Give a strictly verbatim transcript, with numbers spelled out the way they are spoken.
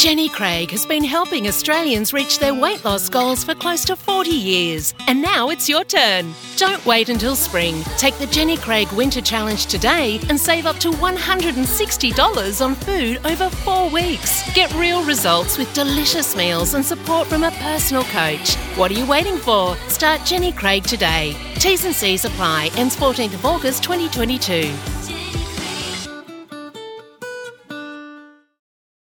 Jenny Craig has been helping Australians reach their weight loss goals for close to forty years, and now it's your turn. Don't wait until spring. Take the Jenny Craig Winter Challenge today and save up to one hundred sixty dollars on food over four weeks. Get real results with delicious meals and support from a personal coach. What are you waiting for? Start Jenny Craig today. T's and C's apply. Ends fourteenth of August twenty twenty-two.